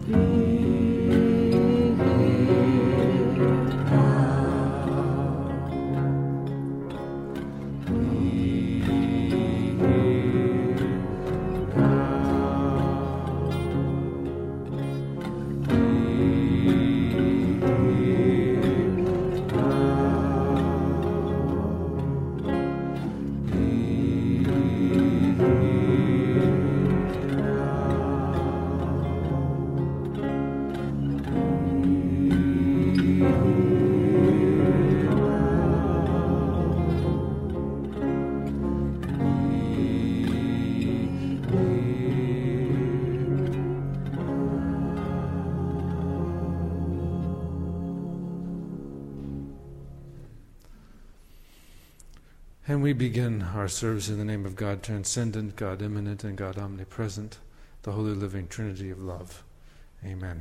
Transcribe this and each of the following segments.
And we begin our service in the name of God transcendent, God immanent, and God omnipresent, the Holy Living Trinity of love. Amen.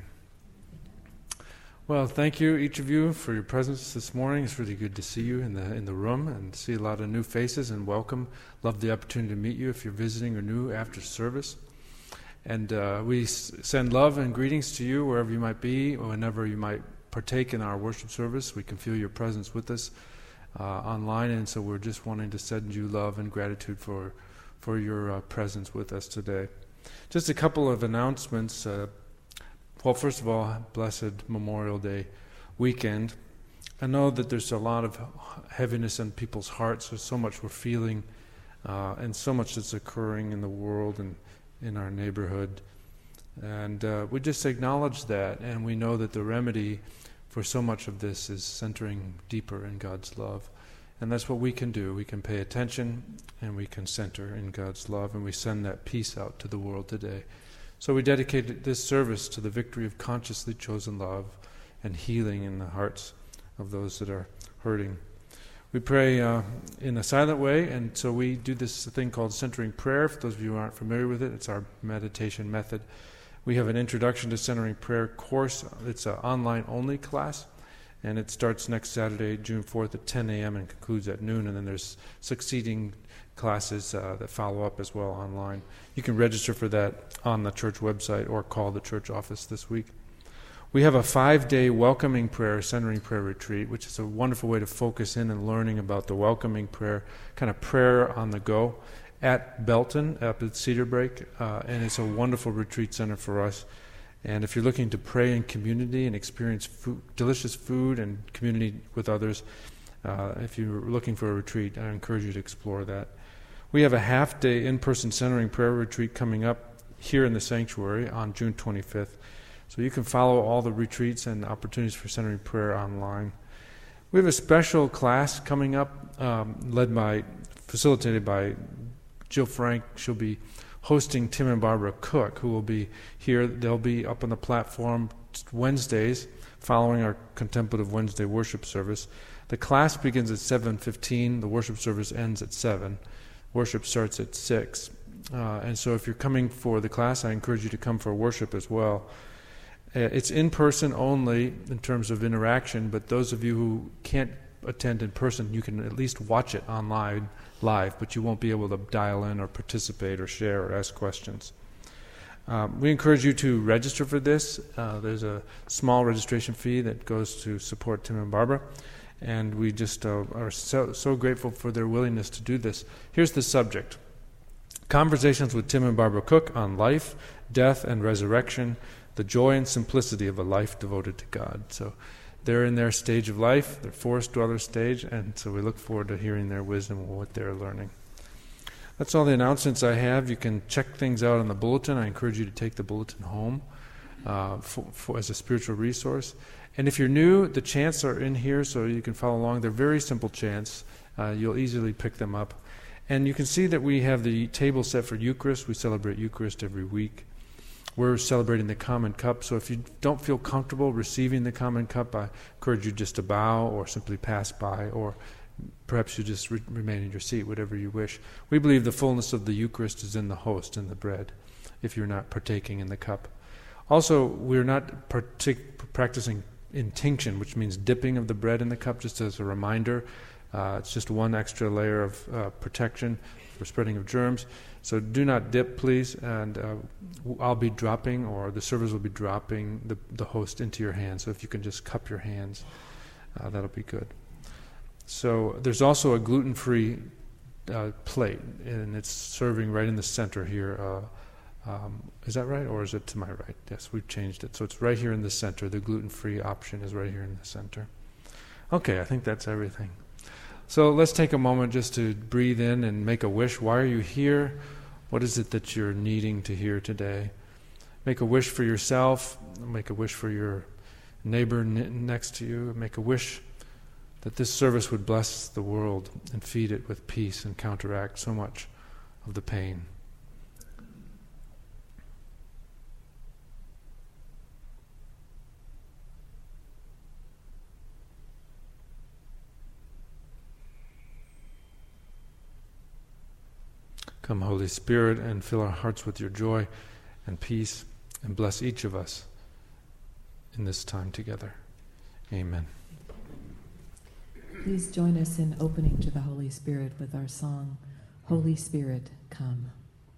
Well, thank you, each of you, for your presence this morning. It's really good to see you in the room and see a lot of new faces, and welcome. Love the opportunity to meet you if you're visiting or new after service. And we send love and greetings to you wherever you might be, or whenever you might partake in our worship service. We can feel your presence with us online, and so we're just wanting to send you love and gratitude for your presence with us today. Just a couple of announcements. Well, first of all, blessed Memorial Day weekend. I know that there's a lot of heaviness in people's hearts. There's so much we're feeling and so much that's occurring in the world and in our neighborhood. And we just acknowledge that, and we know that the remedy for so much of this is centering deeper in God's love. And that's what we can do. We can pay attention and we can center in God's love, and we send that peace out to the world today. So we dedicate this service to the victory of consciously chosen love and healing in the hearts of those that are hurting. We pray in a silent way, and so we do this thing called centering prayer. For those of you who aren't familiar with it, it's our meditation method. We have an Introduction to Centering Prayer course. It's an online-only class, and it starts next Saturday, June 4th at 10 a.m. and concludes at noon, and then there's succeeding classes that follow up as well online. You can register for that on the church website or call the church office this week. We have a 5-day welcoming prayer, centering prayer retreat, which is a wonderful way to focus in and learning about the welcoming prayer, kind of prayer on the go, at Belton, up at Cedar Break, and it's a wonderful retreat center for us. And if you're looking to pray in community and experience delicious food and community with others, if you're looking for a retreat, I encourage you to explore that. We have a half-day in-person centering prayer retreat coming up here in the sanctuary on June 25th. So you can follow all the retreats and opportunities for centering prayer online. We have a special class coming up, facilitated by Jill Frank. She'll be hosting Tim and Barbara Cook, who will be here. They'll be up on the platform Wednesdays, following our Contemplative Wednesday worship service. The class begins at 7:15. The worship service ends at 7. Worship starts at 6. And so if you're coming for the class, I encourage you to come for worship as well. It's in person only in terms of interaction, but those of you who can't attend in person, you can at least watch it online live, but you won't be able to dial in or participate or share or ask questions. We encourage you to register for this. There's a small registration fee that goes to support Tim and Barbara, and we just are so grateful for their willingness to do this. Here's the subject: Conversations with Tim and Barbara Cook on life, death, and resurrection, the joy and simplicity of a life devoted to God. So they're in their stage of life, their forest dweller stage, and so we look forward to hearing their wisdom and what they're learning. That's all the announcements I have. You can check things out on the bulletin. I encourage you to take the bulletin home as a spiritual resource. And if you're new, the chants are in here so you can follow along. They're very simple chants. You'll easily pick them up. And you can see that we have the table set for Eucharist. We celebrate Eucharist every week. We're celebrating the common cup, so if you don't feel comfortable receiving the common cup, I encourage you just to bow or simply pass by, or perhaps you just remain in your seat, whatever you wish. We believe the fullness of the Eucharist is in the host, in the bread, if you're not partaking in the cup. Also, we're not practicing intinction, which means dipping of the bread in the cup, just as a reminder. It's just one extra layer of protection for spreading of germs. So do not dip, please, and I'll be dropping, or the servers will be dropping the host into your hands. So if you can just cup your hands, that'll be good. So there's also a gluten-free plate, and it's serving right in the center here. Is that right, or is it to my right? Yes, we've changed it. So it's right here in the center. The gluten-free option is right here in the center. Okay, I think that's everything. So let's take a moment just to breathe in and make a wish. Why are you here? What is it that you're needing to hear today? Make a wish for yourself. Make a wish for your neighbor next to you. Make a wish that this service would bless the world and feed it with peace and counteract so much of the pain. Come, Holy Spirit, and fill our hearts with your joy and peace, and bless each of us in this time together. Amen. Please join us in opening to the Holy Spirit with our song, Holy Spirit, Come.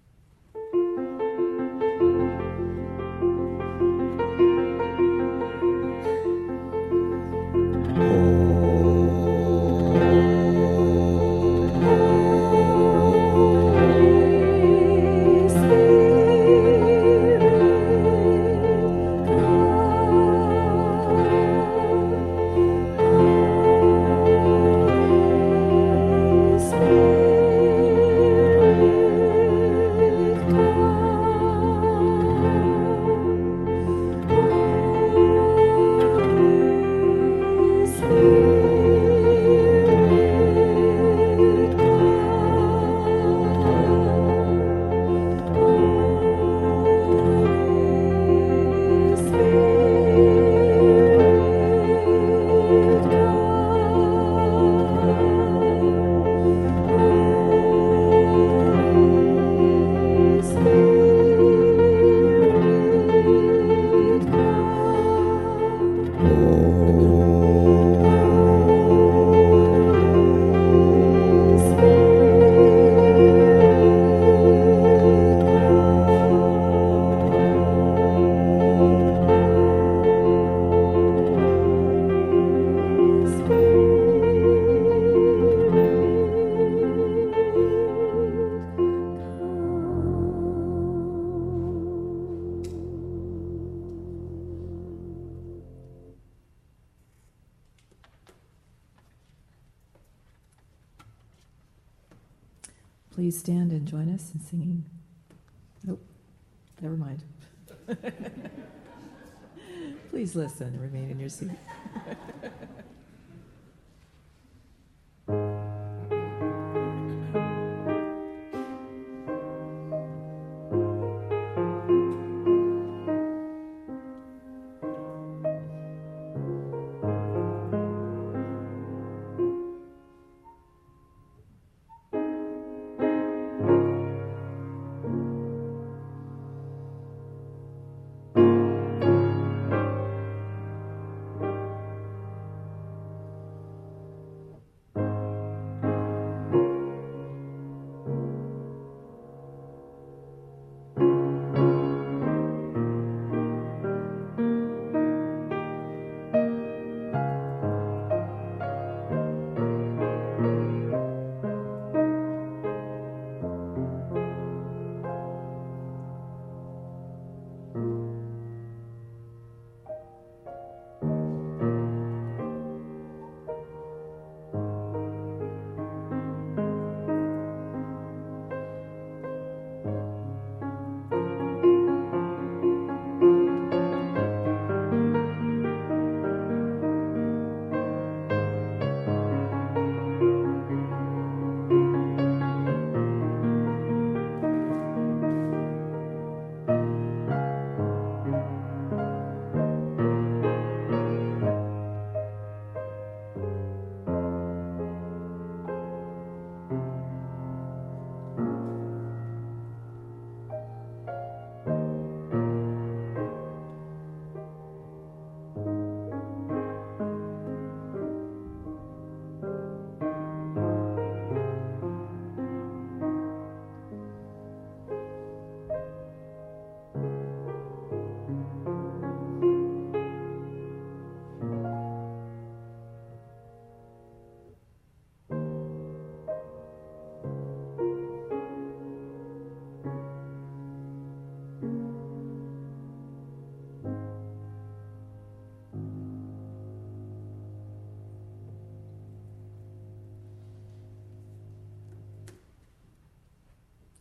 Please stand and join us in singing. Nope, never mind. Please listen and remain in your seat.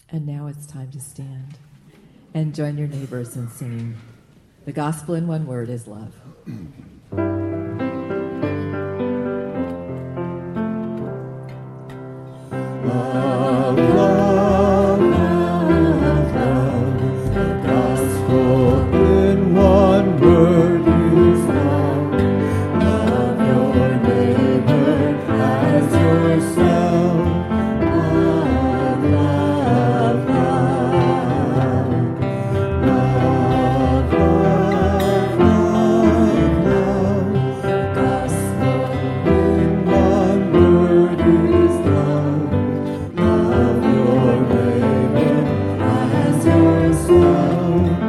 And now it's time to stand and join your neighbors in singing. The gospel in one word is love. Love, love, love, love. The gospel in one word is love. Love your neighbor as yourself. Love, love, love. Love, love, love, love. The gospel in one word is love. Love your neighbor as yourself.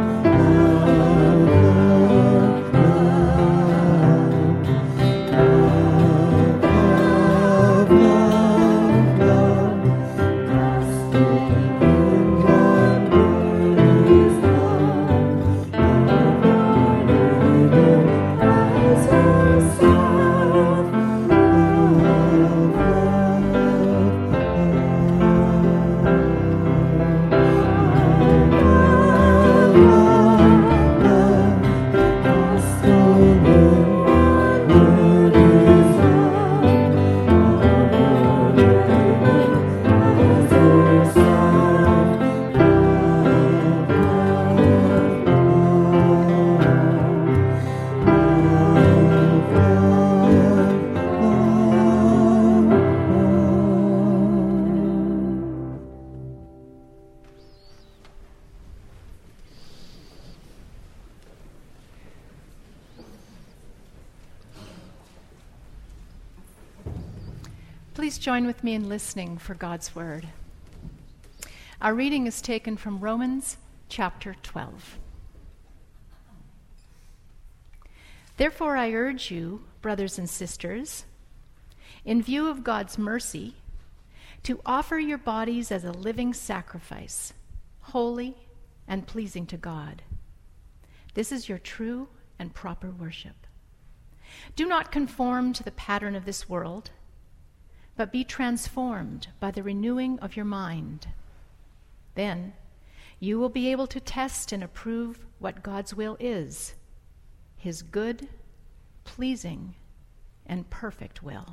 Please join with me in listening for God's word. Our reading is taken from Romans chapter 12. Therefore, I urge you, brothers and sisters, in view of God's mercy, to offer your bodies as a living sacrifice, holy and pleasing to God. This is your true and proper worship. Do not conform to the pattern of this world, but be transformed by the renewing of your mind. Then you will be able to test and approve what God's will is, his good, pleasing, and perfect will.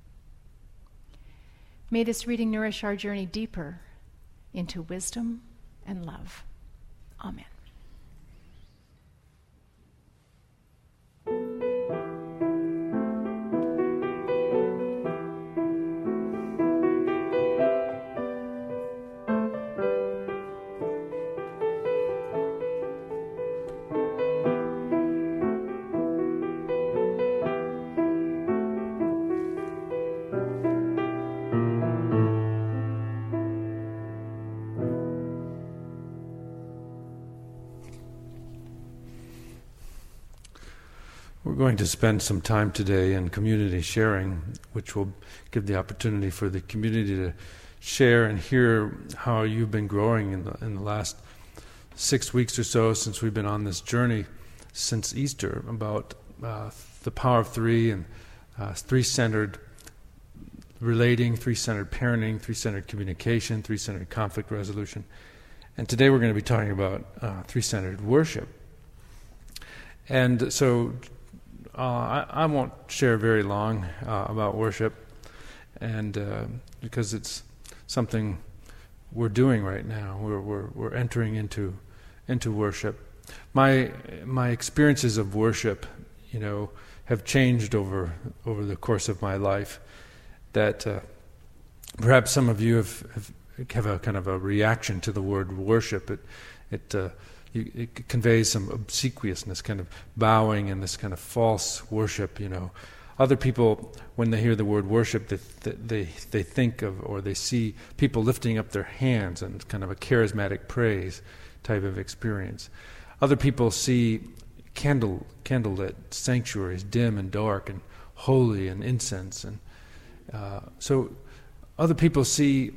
May this reading nourish our journey deeper into wisdom and love. Amen. We're going to spend some time today in community sharing, which will give the opportunity for the community to share and hear how you've been growing in the last 6 weeks or so since we've been on this journey since Easter about the power of three and three-centered relating, three-centered parenting, three-centered communication, three-centered conflict resolution. And today we're going to be talking about three-centered worship. And so I won't share very long about worship, and because it's something we're doing right now. We're entering into worship. My experiences of worship, have changed over the course of my life. That perhaps some of you have a kind of a reaction to the word worship. It conveys some obsequiousness, kind of bowing and this kind of false worship, Other people, when they hear the word worship, they think of or they see people lifting up their hands and kind of a charismatic praise type of experience. Other people see candlelit sanctuaries, dim and dark and holy and incense. And so other people see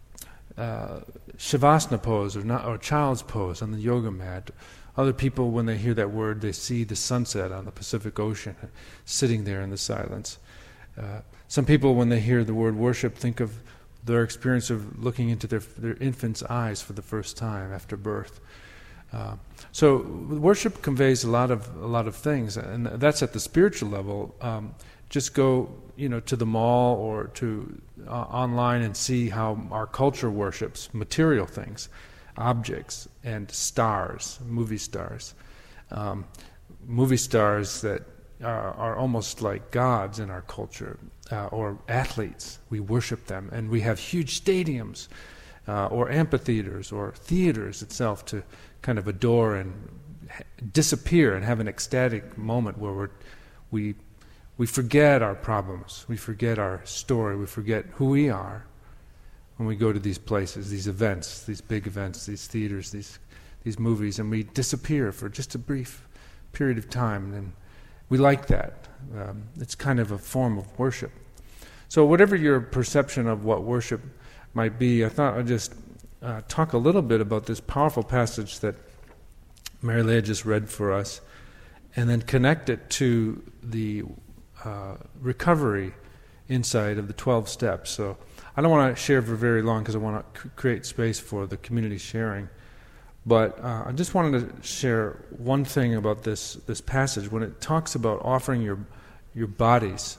Shavasana pose or child's pose on the yoga mat. Other people, when they hear that word, they see the sunset on the Pacific Ocean, sitting there in the silence. Some people, when they hear the word worship, think of their experience of looking into their infant's eyes for the first time after birth. So worship conveys a lot of things, and that's at the spiritual level. Just go, to the mall or to online and see how our culture worships material things, objects, and stars, movie stars. Movie stars that are almost like gods in our culture, or athletes. We worship them, and we have huge stadiums, or amphitheaters, or theaters itself to kind of adore and disappear and have an ecstatic moment where we forget our problems, we forget our story, we forget who we are when we go to these places, these events, these big events, these theaters, these movies, and we disappear for just a brief period of time. And we like that. It's kind of a form of worship. So whatever your perception of what worship might be, I thought I'd just talk a little bit about this powerful passage that Mary Leah just read for us, and then connect it to the recovery insight of the 12 steps. So I don't want to share for very long because I want to create space for the community sharing. But I just wanted to share one thing about this passage. When it talks about offering your bodies,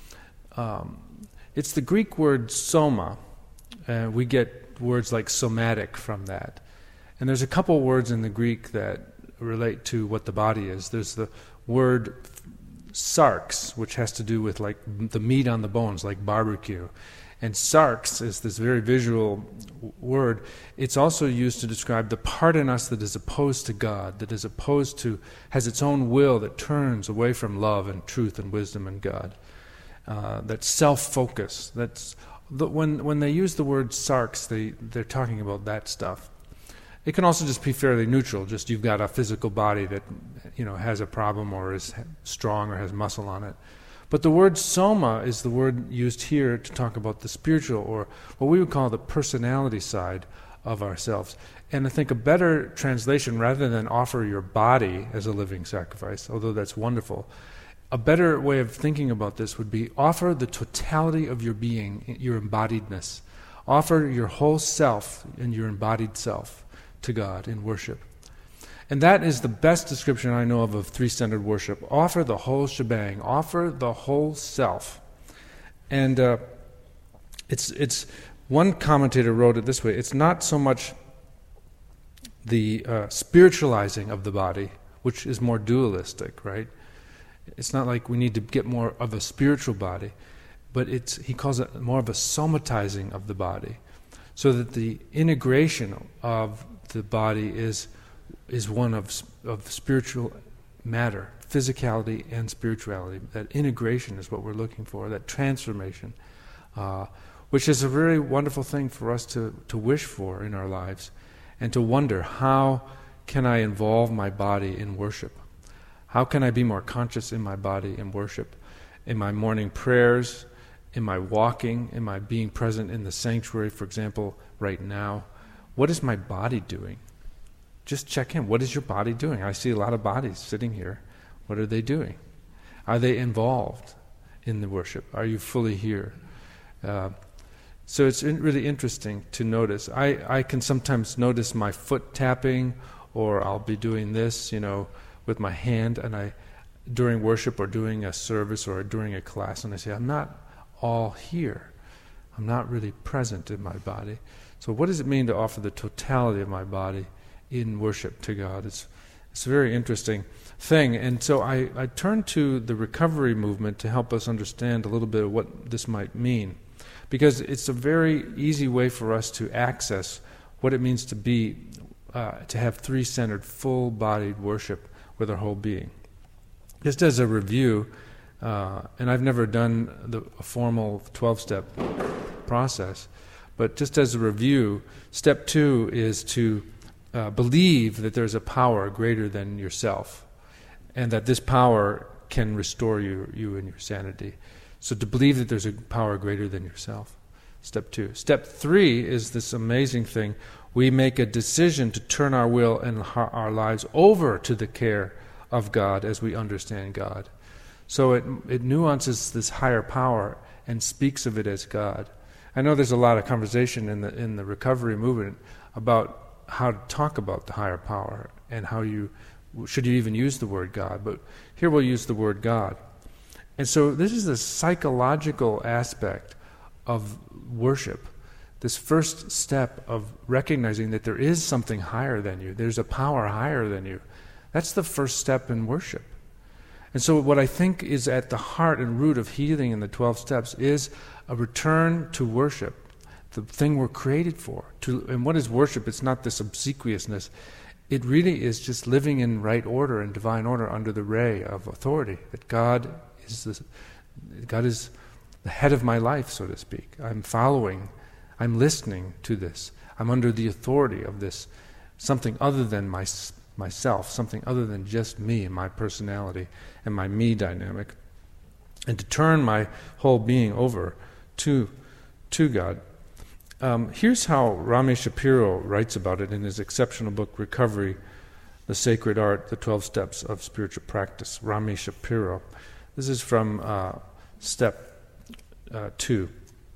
it's the Greek word soma. We get words like somatic from that. And there's a couple words in the Greek that relate to what the body is. There's the word sarx, which has to do with like the meat on the bones, like barbecue. And sarx is this very visual word. It's also used to describe the part in us that is opposed to God, that is opposed to, has its own will that turns away from love and truth and wisdom and God. That's self-focus. That's when they use the word sarx, they're talking about that stuff. It can also just be fairly neutral. Just you've got a physical body that has a problem or is strong or has muscle on it. But the word soma is the word used here to talk about the spiritual, or what we would call the personality side of ourselves. And I think a better translation, rather than offer your body as a living sacrifice, although that's wonderful, a better way of thinking about this would be offer the totality of your being, your embodiedness. Offer your whole self and your embodied self to God in worship. And that is the best description I know of three-centered worship. Offer the whole shebang. Offer the whole self. And it's one commentator wrote it this way: it's not so much the spiritualizing of the body, which is more dualistic, right? It's not like we need to get more of a spiritual body, but he calls it more of a somatizing of the body, so that the integration of the body is one of spiritual matter, physicality and spirituality. That integration is what we're looking for, that transformation, which is a very wonderful thing for us to wish for in our lives, and to wonder, how can I involve my body in worship? How can I be more conscious in my body in worship? In my morning prayers, in my walking, in my being present in the sanctuary, for example, right now. What is my body doing? Just check in. What is your body doing? I see a lot of bodies sitting here. What are they doing? Are they involved in the worship? Are you fully here? So it's really interesting to notice. I can sometimes notice my foot tapping, or I'll be doing this, with my hand, and during worship or during a service or during a class, and I say, I'm not all here. I'm not really present in my body. So what does it mean to offer the totality of my body in worship to God? It's a very interesting thing. And so I turned to the recovery movement to help us understand a little bit of what this might mean. Because it's a very easy way for us to access what it means to have three-centered, full-bodied worship with our whole being. Just as a review, and I've never done a formal 12-step process, but just as a review, step 2 is to believe that there's a power greater than yourself, and that this power can restore you and your sanity. So to believe that there's a power greater than yourself. Step 2. Step 3 is this amazing thing. We make a decision to turn our will and our lives over to the care of God as we understand God. So it nuances this higher power and speaks of it as God. I know there's a lot of conversation in the recovery movement about how to talk about the higher power and how should you even use the word God, but here we'll use the word God. And so this is the psychological aspect of worship, this first step of recognizing that there is something higher than you, there's a power higher than you. That's the first step in worship. And so what I think is at the heart and root of healing in the 12 steps is a return to worship, the thing we're created for. And what is worship? It's not this obsequiousness. It really is just living in right order and divine order under the ray of authority, that God is the head of my life, so to speak. I'm following, I'm listening to this. I'm under the authority of this, something other than myself, something other than just me and my personality and my me dynamic, and to turn my whole being over to God. Here's how Rami Shapiro writes about it in his exceptional book, Recovery, the Sacred Art, the 12 Steps of Spiritual Practice. Rami Shapiro. This is from step 2.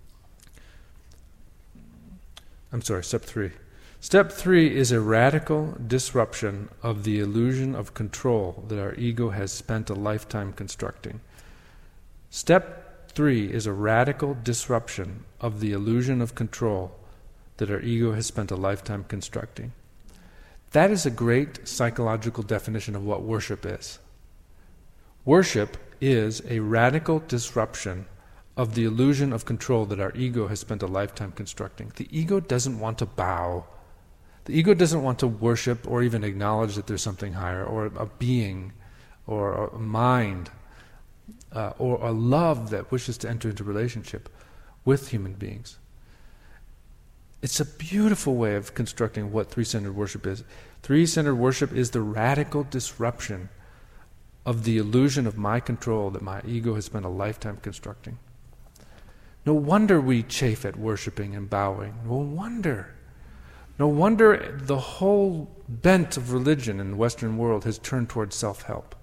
Step 3. Step 3 is a radical disruption of the illusion of control that our ego has spent a lifetime constructing. Step 3 is a radical disruption of the illusion of control that our ego has spent a lifetime constructing. That is a great psychological definition of what worship is. Worship is a radical disruption of the illusion of control that our ego has spent a lifetime constructing. The ego doesn't want to bow. The ego doesn't want to worship or even acknowledge that there's something higher, or a being, or a mind, or a love that wishes to enter into relationship with human beings. It's a beautiful way of constructing what three-centered worship is. Three-centered worship is the radical disruption of the illusion of my control that my ego has spent a lifetime constructing. No wonder we chafe at worshiping and bowing. No wonder. No wonder the whole bent of religion in the Western world has turned towards self-help.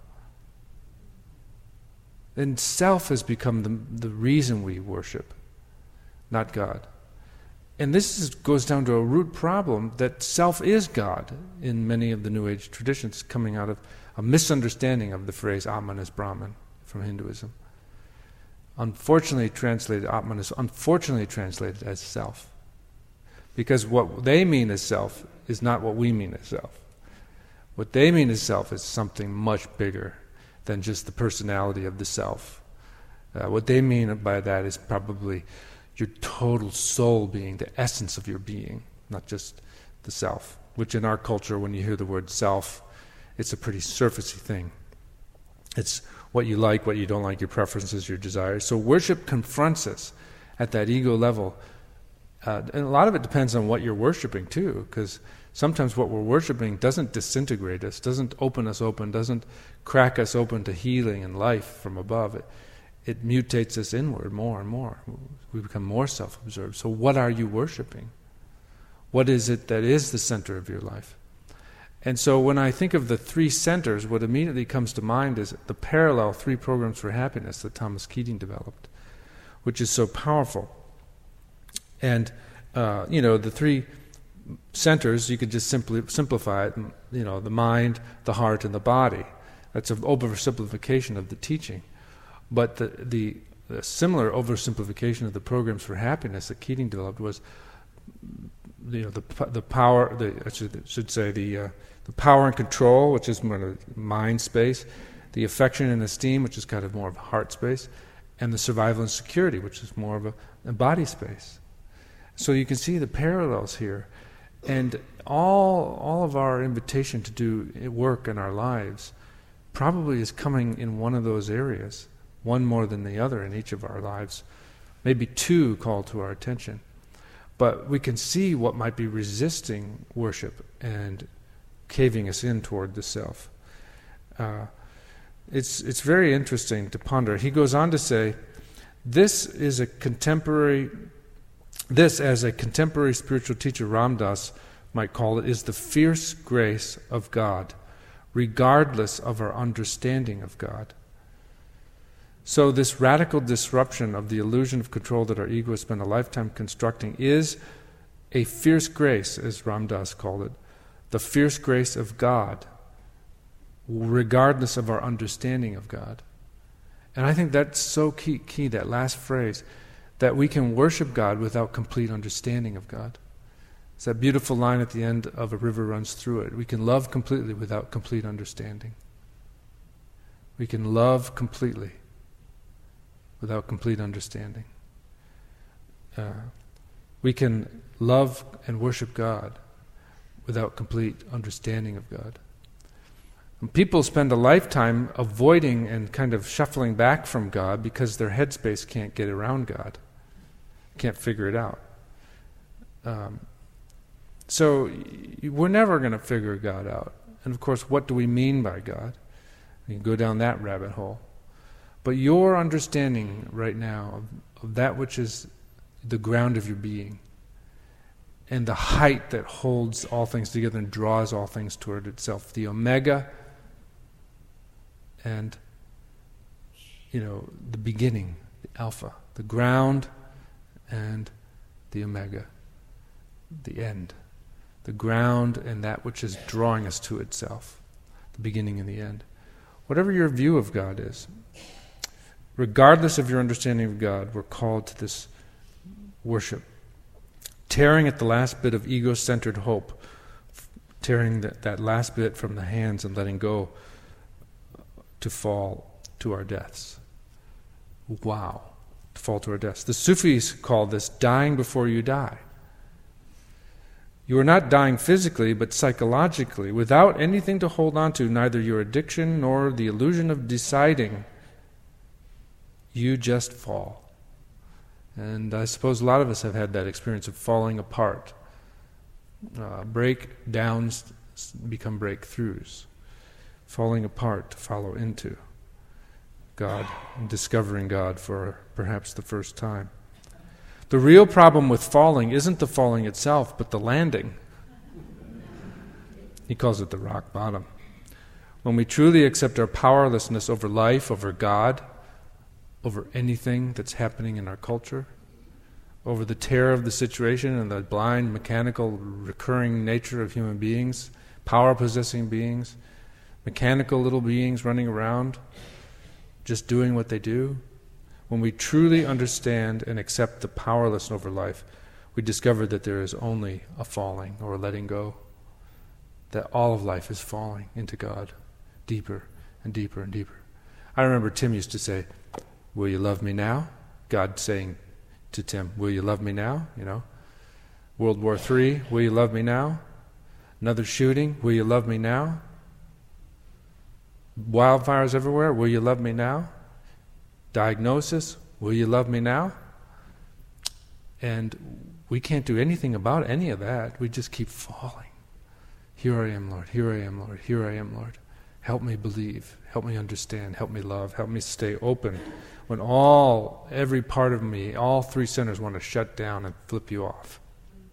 And self has become the reason we worship, not God. And this goes down to a root problem that self is God in many of the New Age traditions, coming out of a misunderstanding of the phrase Atman is Brahman from Hinduism. Atman is unfortunately translated as self. Because what they mean as self is not what we mean as self. What they mean as self is something much bigger than just the personality of the self. What they mean by that is probably your total soul being, the essence of your being, not just the self. Which in our culture, when you hear the word self, it's a pretty surfacey thing. It's what you like, what you don't like, your preferences, your desires. So worship confronts us at that ego level. And a lot of it depends on what you're worshiping too, because sometimes what we're worshiping doesn't disintegrate us, doesn't open us open, doesn't crack us open to healing and life from above. It mutates us inward more and more. We become more self-absorbed. So what are you worshiping? What is it that is the center of your life? And so when I think of the three centers, what immediately comes to mind is the parallel 3 programs for happiness that Thomas Keating developed, which is so powerful. And, the 3 centers, you could just simply simplify it, the mind, the heart, and the body. That's an oversimplification of the teaching. But the similar oversimplification of the programs for happiness that Keating developed was, the power, the power and control, which is more of a mind space, the affection and esteem, which is kind of more of a heart space, and the survival and security, which is more of a body space. So you can see the parallels here. And all of our invitation to do work in our lives probably is coming in one of those areas, one more than the other in each of our lives. Maybe 2 call to our attention. But we can see what might be resisting worship and caving us in toward the self. It's very interesting to ponder. He goes on to say, this, as a contemporary spiritual teacher Ram Dass might call it, is the fierce grace of God, regardless of our understanding of God. So this radical disruption of the illusion of control that our ego has spent a lifetime constructing is a fierce grace, as Ram Dass called it, the fierce grace of God, regardless of our understanding of God. And I think that's so key, that last phrase, that we can worship God without complete understanding of God. It's that beautiful line at the end of A River Runs Through It. We can love completely without complete understanding. We can love completely without complete understanding. We can love and worship God without complete understanding of God. And people spend a lifetime avoiding and kind of shuffling back from God because their headspace can't get around God, can't figure it out. So we're never going to figure God out. And of course, what do we mean by God? We can go down that rabbit hole. But your understanding right now of that which is the ground of your being, and the height that holds all things together and draws all things toward itself, the omega, and the beginning, the alpha, the ground, and the omega, the end, the ground and that which is drawing us to itself, the beginning and the end. Whatever your view of God is, regardless of your understanding of God, we're called to this worship. Tearing at the last bit of ego-centered hope, tearing that last bit from the hands and letting go to fall to our deaths. Wow. To fall to our deaths. The Sufis call this dying before you die. You are not dying physically, but psychologically, without anything to hold on to, neither your addiction nor the illusion of deciding. You just fall. And I suppose a lot of us have had that experience of falling apart. Breakdowns become breakthroughs. Falling apart to follow into God and discovering God for perhaps the first time. The real problem with falling isn't the falling itself, but the landing. He calls it the rock bottom. When we truly accept our powerlessness over life, over God, over anything that's happening in our culture, over the terror of the situation and the blind, mechanical, recurring nature of human beings, power-possessing beings, mechanical little beings running around, just doing what they do. When we truly understand and accept the powerlessness over life, we discover that there is only a falling or a letting go, that all of life is falling into God, deeper and deeper and deeper. I remember Tim used to say, "Will you love me now?" God saying to Tim, "Will you love me now?" World War III, "Will you love me now?" Another shooting, "Will you love me now?" Wildfires everywhere, "Will you love me now?" Diagnosis, "Will you love me now?" And we can't do anything about any of that. We just keep falling. Here I am, Lord. Here I am, Lord. Here I am, Lord. Help me believe. Help me understand. Help me love. Help me stay open. When every part of me, all three centers want to shut down and flip you off.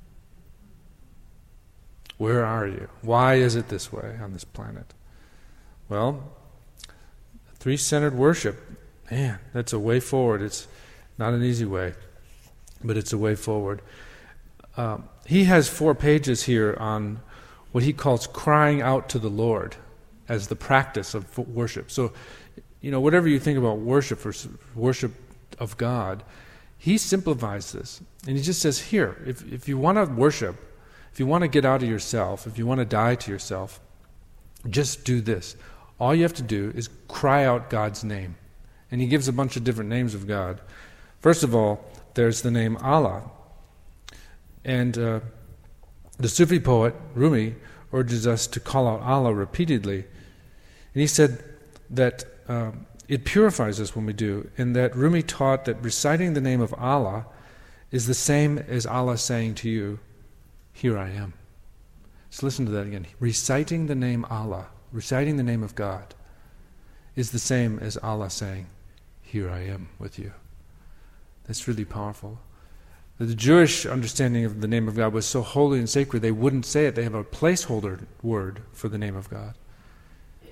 Where are you? Why is it this way on this planet? Well, three-centered worship, man, that's a way forward. It's not an easy way, but it's a way forward. He has 4 pages here on what he calls crying out to the Lord as the practice of worship. So, whatever you think about worship or worship of God, he simplifies this. And he just says, here, if you want to worship, if you want to get out of yourself, if you want to die to yourself, just do this. All you have to do is cry out God's name. And he gives a bunch of different names of God. First of all, there's the name Allah. And the Sufi poet, Rumi, urges us to call out Allah repeatedly. And he said that it purifies us when we do, and that Rumi taught that reciting the name of Allah is the same as Allah saying to you, "Here I am." So listen to that again. Reciting the name Allah, reciting the name of God, is the same as Allah saying, "Here I am with you." That's really powerful. The Jewish understanding of the name of God was so holy and sacred they wouldn't say it. They have a placeholder word for the name of God.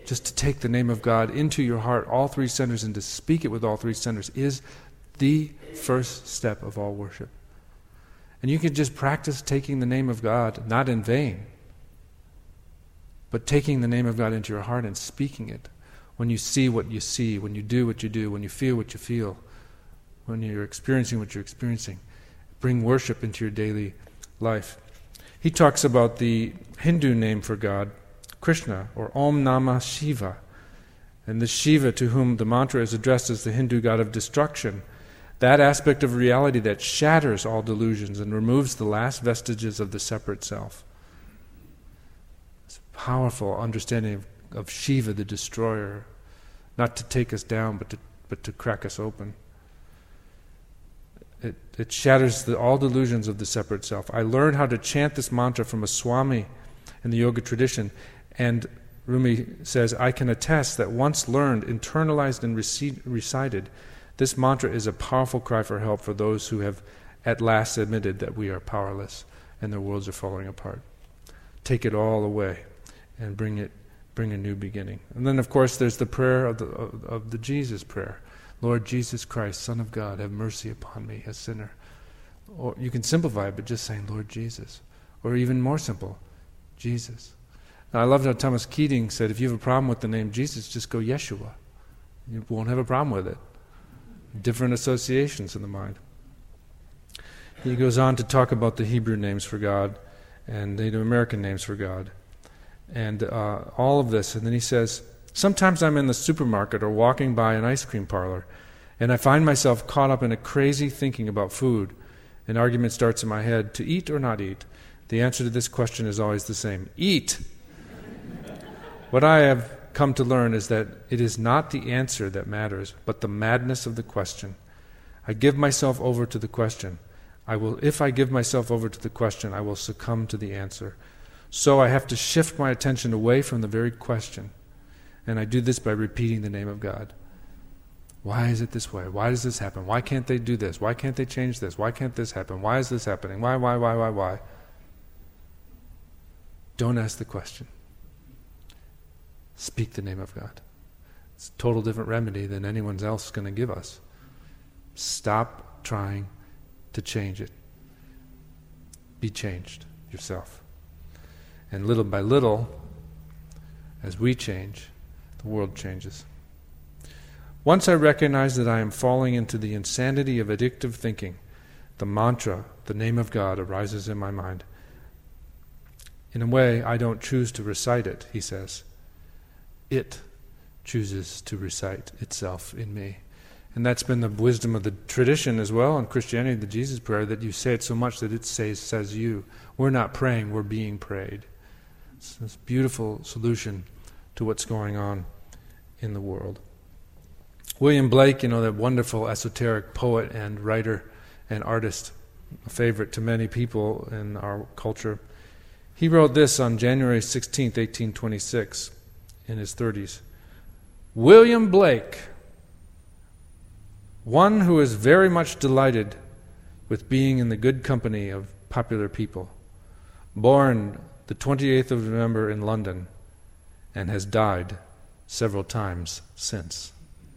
just to take the name of God into your heart, all three centers, and to speak it with all three centers is the first step of all worship. And you can just practice taking the name of God, not in vain, but taking the name of God into your heart and speaking it. When you see what you see, when you do what you do, when you feel what you feel, when you're experiencing what you're experiencing, bring worship into your daily life. He talks about the Hindu name for God, Krishna, or Om Namah Shiva. And the Shiva to whom the mantra is addressed is the Hindu god of destruction, that aspect of reality that shatters all delusions and removes the last vestiges of the separate self. It's a powerful understanding of Shiva, the destroyer, not to take us down, but to crack us open. It shatters all delusions of the separate self. I learned how to chant this mantra from a Swami in the yoga tradition, and Rumi says, I can attest that once learned, internalized, and recited, this mantra is a powerful cry for help for those who have at last admitted that we are powerless and their worlds are falling apart. Take it all away and bring a new beginning. And then, of course, there's the prayer of the Jesus prayer. Lord Jesus Christ, Son of God, have mercy upon me, a sinner. Or you can simplify it, but just saying, Lord Jesus. Or even more simple, Jesus. Now, I loved how Thomas Keating said, if you have a problem with the name Jesus, just go Yeshua. You won't have a problem with it. Different associations in the mind. He goes on to talk about the Hebrew names for God and Native American names for God and all of this. And then he says, sometimes I'm in the supermarket or walking by an ice cream parlor and I find myself caught up in a crazy thinking about food. An argument starts in my head, to eat or not eat. The answer to this question is always the same: eat. What I have come to learn is that it is not the answer that matters, but the madness of the question. I give myself over to the question. If I give myself over to the question, I will succumb to the answer. So I have to shift my attention away from the very question. And I do this by repeating the name of God. Why is it this way? Why does this happen? Why can't they do this? Why can't they change this? Why can't this happen? Why is this happening? Why? Don't ask the question. Speak the name of God. It's a total different remedy than anyone else is going to give us. Stop trying to change it. Be changed yourself. And little by little, as we change, the world changes. Once I recognize that I am falling into the insanity of addictive thinking, the mantra, the name of God, arises in my mind. In a way, I don't choose to recite it, he says. It chooses to recite itself in me. And that's been the wisdom of the tradition as well in Christianity, the Jesus prayer, that you say it so much that it says you. We're not praying, we're being prayed. It's this beautiful solution to what's going on in the world. William Blake, that wonderful esoteric poet and writer and artist, a favorite to many people in our culture, he wrote this on January 16th, 1826, in his 30s. William Blake, one who is very much delighted with being in the good company of popular people, born the 28th of November in London, and has died several times since.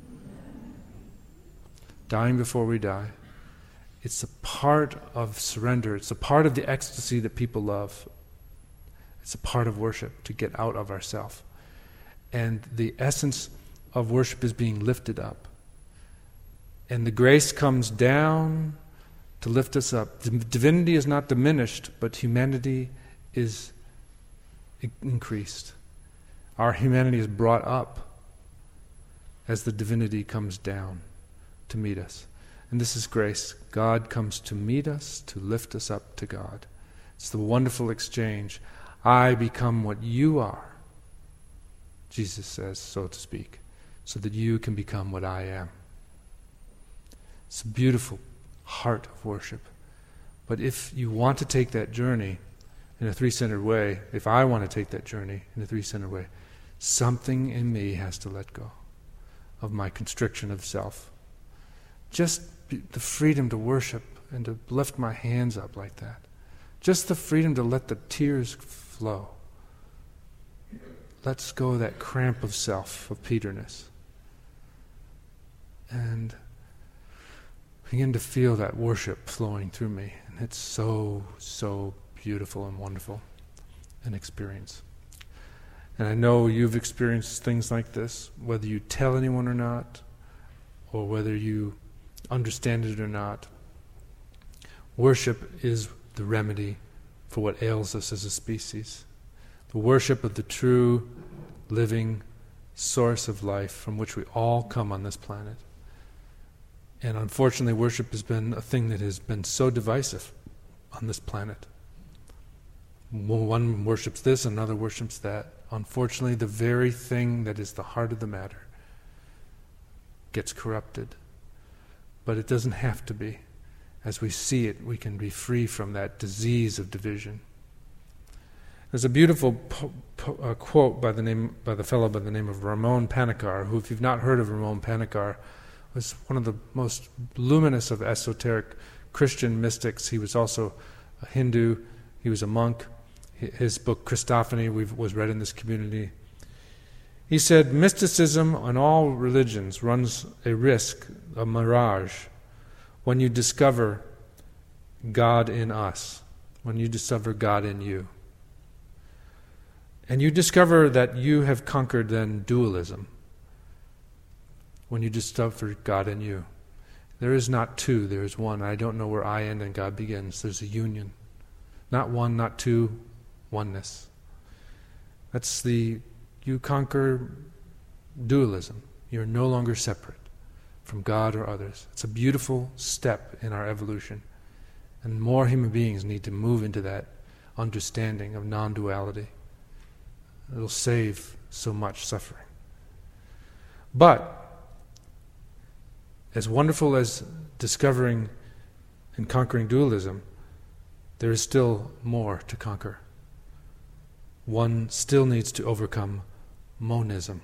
Dying before we die. It's a part of surrender. It's a part of the ecstasy that people love. It's a part of worship, to get out of ourself. And the essence of worship is being lifted up. And the grace comes down to lift us up. The divinity is not diminished, but humanity is increased. Our humanity is brought up as the divinity comes down to meet us. And this is grace. God comes to meet us, to lift us up to God. It's the wonderful exchange. I become what you are, Jesus says, so to speak, so that you can become what I am. It's a beautiful heart of worship. But if you want to take that journey in a three-centered way, if I want to take that journey in a three-centered way, something in me has to let go of my constriction of self. Just the freedom to worship and to lift my hands up like that. Just the freedom to let the tears flow. lets go of that cramp of self, of Peterness. And begin to feel that worship flowing through me. And it's so, so beautiful and wonderful an experience. And I know you've experienced things like this, whether you tell anyone or not, or whether you understand it or not. Worship is the remedy for what ails us as a species. The worship of the true, living source of life from which we all come on this planet. And unfortunately, worship has been a thing that has been so divisive on this planet. One worships this, another worships that. Unfortunately, the very thing that is the heart of the matter gets corrupted. But it doesn't have to be. As we see it, we can be free from that disease of division. There's a beautiful quote by the fellow by the name of Ramon Panikar, who, if you've not heard of Ramon Panikar, was one of the most luminous of esoteric Christian mystics. He was also a Hindu. He was a monk. His book Christophany was read in this community. He said, mysticism on all religions runs a risk, a mirage, when you discover God in us, when you discover God in you. And you discover that you have conquered then dualism, when you discover God in you. There is not two, there is one. I don't know where I end and God begins. There's a union. Not one, not two, oneness. That's you conquer dualism. You're no longer separate from God or others. It's a beautiful step in our evolution. And more human beings need to move into that understanding of non-duality. It'll save so much suffering. But as wonderful as discovering and conquering dualism, there is still more to conquer. One still needs to overcome monism.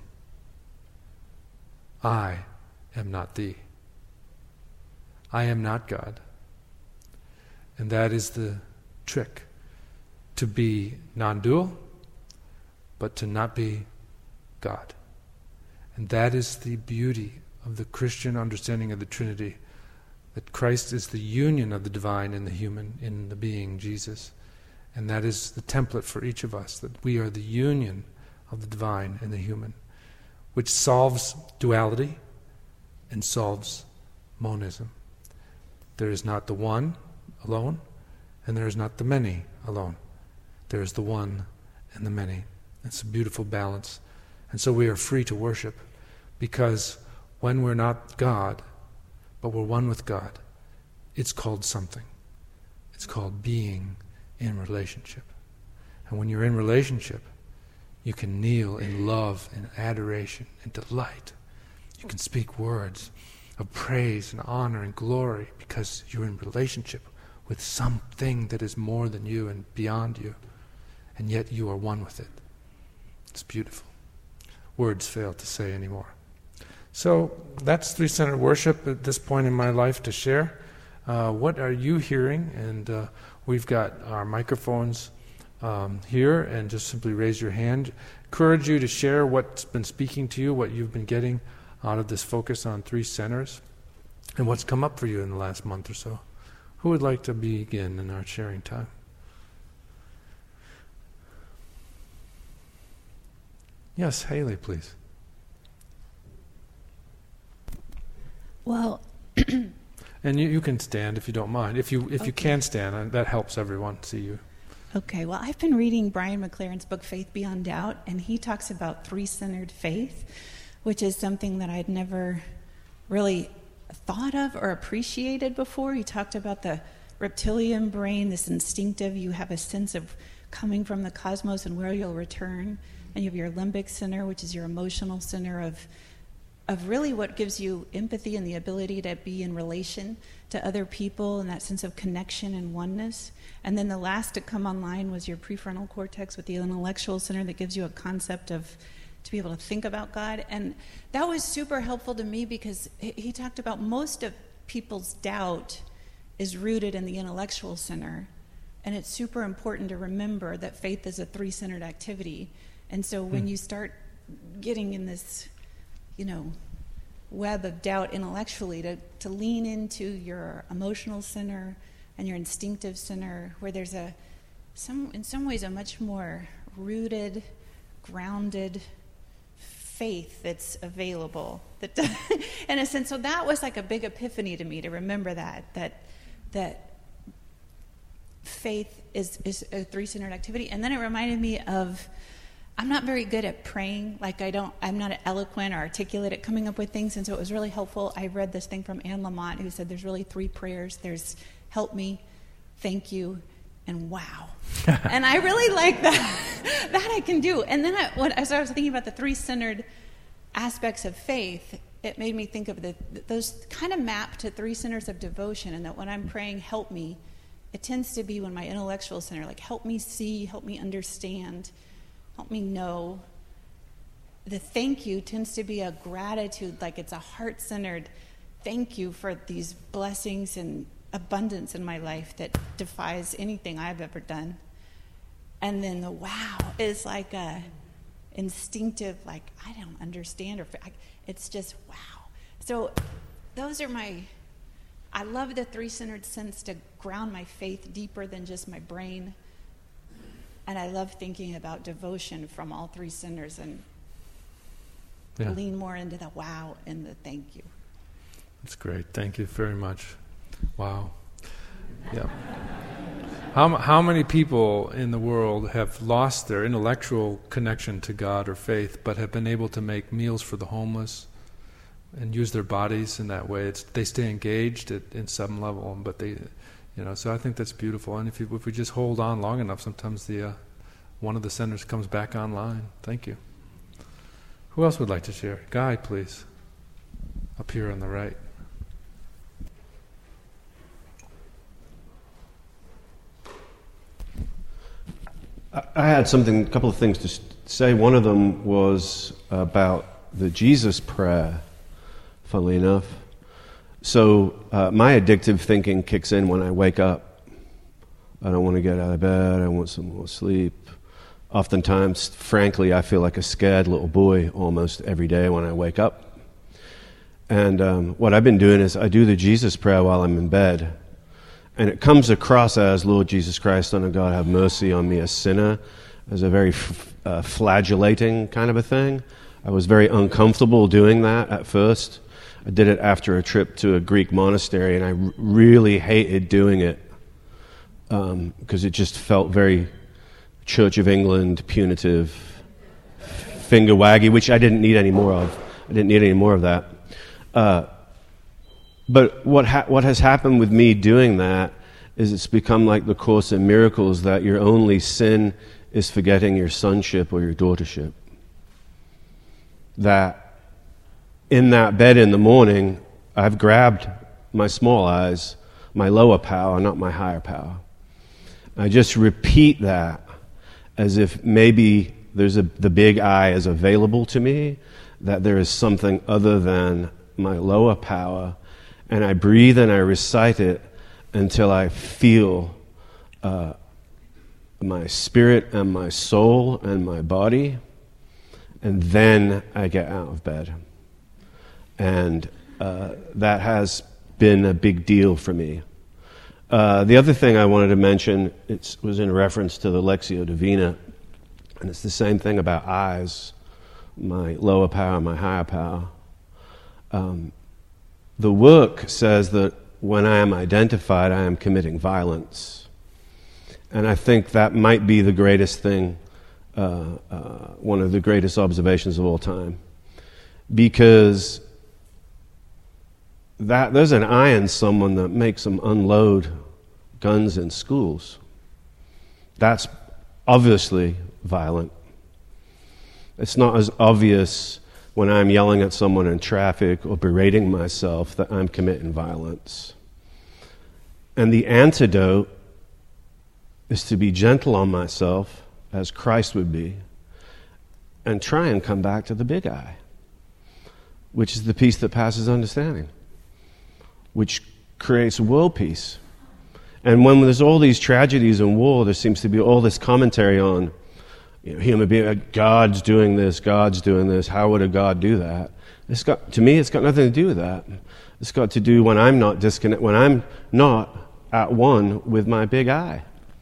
I am not thee. I am not God. And that is the trick. To be non-dual, but to not be God. And that is the beauty of the Christian understanding of the Trinity, that Christ is the union of the divine and the human in the being Jesus. And that is the template for each of us, that we are the union of the divine and the human, which solves duality and solves monism. There is not the one alone, and there is not the many alone. There is the one and the many. It's a beautiful balance. And so we are free to worship, because when we're not God, but we're one with God, it's called something. It's called being in relationship. And when you're in relationship, you can kneel in love and adoration and delight. You can speak words of praise and honor and glory because you're in relationship with something that is more than you and beyond you. And yet you are one with it. It's beautiful. Words fail to say anymore. So that's three-centered worship at this point in my life to share. What are you hearing? And we've got our microphones here, and just simply raise your hand. Encourage you to share what's been speaking to you, what you've been getting out of this focus on three centers, and what's come up for you in the last month or so. Who would like to begin in our sharing time? Yes, Haley, please. Well, and you can stand if you don't mind. If you can stand, that helps everyone see you. Okay, well, I've been reading Brian McLaren's book, Faith Beyond Doubt, and he talks about three-centered faith, which is something that I'd never really thought of or appreciated before. He talked about the reptilian brain, this instinctive, you have a sense of coming from the cosmos and where you'll return, and you have your limbic center, which is your emotional center of really what gives you empathy and the ability to be in relation to other people and that sense of connection and oneness. And then the last to come online was your prefrontal cortex with the intellectual center that gives you a concept of to be able to think about God. And that was super helpful to me because he talked about most of people's doubt is rooted in the intellectual center. And it's super important to remember that faith is a three-centered activity. And so when you start getting in this, web of doubt intellectually, to lean into your emotional center and your instinctive center, where there's in some ways a much more rooted, grounded faith that's available. That in a sense, so that was like a big epiphany to me, to remember that faith is a three-centered activity. And then it reminded me of, I'm not very good at praying. I'm not eloquent or articulate at coming up with things. And so it was really helpful. I read this thing from Anne Lamott, who said there's really three prayers. There's help me, thank you, and wow. And I really like that. That I can do. And then as I was thinking about the three-centered aspects of faith, it made me think of those kind of map to three centers of devotion, and that when I'm praying, help me, it tends to be when my intellectual center, like help me see, help me understand, help me know. The thank you tends to be a gratitude, like it's a heart-centered thank you for these blessings and abundance in my life that defies anything I've ever done. And then the wow is like a instinctive, like I don't understand, or it's just wow. So those are I love the three-centered sense to ground my faith deeper than just my brain. And I love thinking about devotion from all three centers, and lean more into the wow and the thank you. That's great. Thank you very much. Wow. Yeah. How many people in the world have lost their intellectual connection to God or faith, but have been able to make meals for the homeless and use their bodies in that way? They stay engaged in some level, but they, so I think that's beautiful. And if we just hold on long enough, sometimes one of the centers comes back online. Thank you. Who else would like to share? Guy, please. Up here on the right. I had a couple of things to say. One of them was about the Jesus prayer, funnily enough. So my addictive thinking kicks in when I wake up. I don't want to get out of bed. I want some more sleep. Oftentimes, frankly, I feel like a scared little boy almost every day when I wake up. And what I've been doing is I do the Jesus prayer while I'm in bed. And it comes across as, Lord Jesus Christ, Son of God, have mercy on me, a sinner, as a very flagellating kind of a thing. I was very uncomfortable doing that at first. I did it after a trip to a Greek monastery, and I really hated doing it because it just felt very Church of England, punitive, finger waggy, which I didn't need any more of. I didn't need any more of that. But what has happened with me doing that is it's become like the Course in Miracles, that your only sin is forgetting your sonship or your daughtership. That in that bed in the morning, I've grabbed my small eyes, my lower power, not my higher power. I just repeat that as if maybe the big I is available to me, that there is something other than my lower power. And I breathe and I recite it until I feel my spirit and my soul and my body, and then I get out of bed. And that has been a big deal for me. The other thing I wanted to mention, it was in reference to the Lectio Divina, and it's the same thing about eyes, my lower power, my higher power. The work says that when I am identified, I am committing violence. And I think that might be the greatest thing, one of the greatest observations of all time. Because there's an eye in someone that makes them unload guns in schools. That's obviously violent. It's not as obvious when I'm yelling at someone in traffic or berating myself that I'm committing violence. And the antidote is to be gentle on myself, as Christ would be, and try and come back to the big I, which is the peace that passes understanding, which creates world peace. And when there's all these tragedies and war, there seems to be all this commentary on, human being, God's doing this, how would a God do that? To me, it's got nothing to do with that. It's got to do when I'm not when I'm not at one with my big I.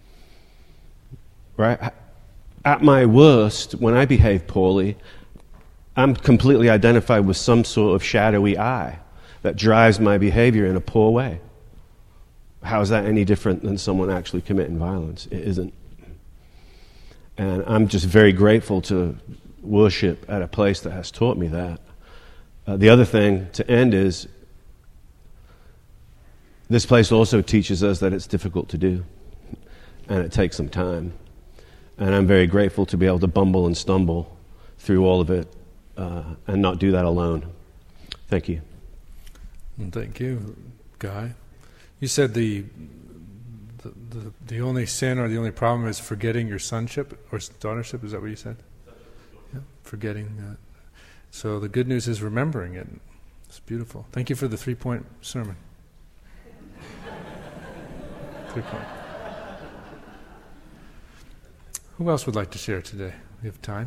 Right? At my worst, when I behave poorly, I'm completely identified with some sort of shadowy I that drives my behavior in a poor way. How is that any different than someone actually committing violence? It isn't. And I'm just very grateful to worship at a place that has taught me that. The other thing to end is, this place also teaches us that it's difficult to do, and it takes some time. And I'm very grateful to be able to bumble and stumble through all of it and not do that alone. Thank you. Thank you, Guy. You said the only sin or the only problem is forgetting your sonship or daughtership. Is that what you said? Yeah, forgetting that. So the good news is remembering it. It's beautiful. Thank you for the 3-point sermon. 3-point. Who else would like to share today? We have time.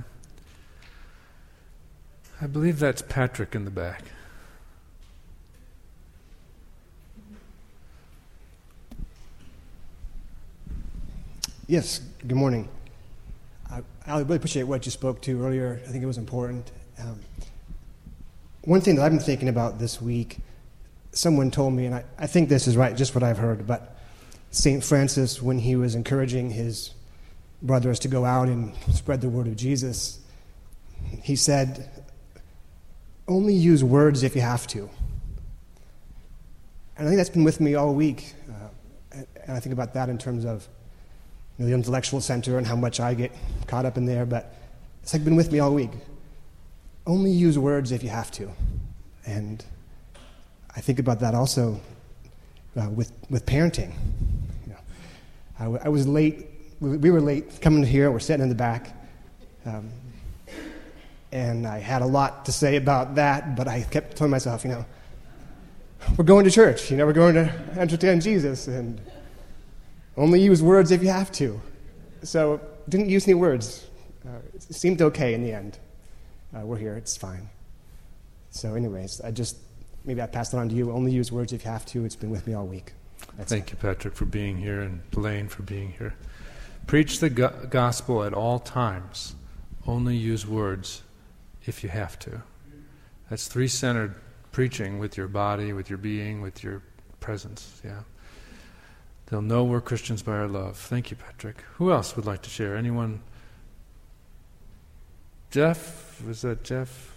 I believe that's Patrick in the back. Yes, good morning. I really appreciate what you spoke to earlier. I think it was important. One thing that I've been thinking about this week, someone told me, and I think this is right, just what I've heard, but St. Francis, when he was encouraging his brothers to go out and spread the word of Jesus, he said, only use words if you have to. And I think that's been with me all week. And I think about that in terms of the intellectual center and how much I get caught up in there, but it's like been with me all week. Only use words if you have to. And I think about that also with parenting. I was late. We were late coming here. We're sitting in the back. And I had a lot to say about that, but I kept telling myself, we're going to church. We're going to entertain Jesus, and only use words if you have to. So didn't use any words. It seemed okay in the end. We're here. It's fine. So anyways, maybe I passed it on to you. Only use words if you have to. It's been with me all week. Thank you, Patrick, for being here, and Blaine for being here. Preach the gospel at all times. Only use words if you have to. That's 3-centered preaching with your body, with your being, with your presence. Yeah. They'll know we're Christians by our love. Thank you, Patrick. Who else would like to share? Anyone? Jeff? Was that Jeff?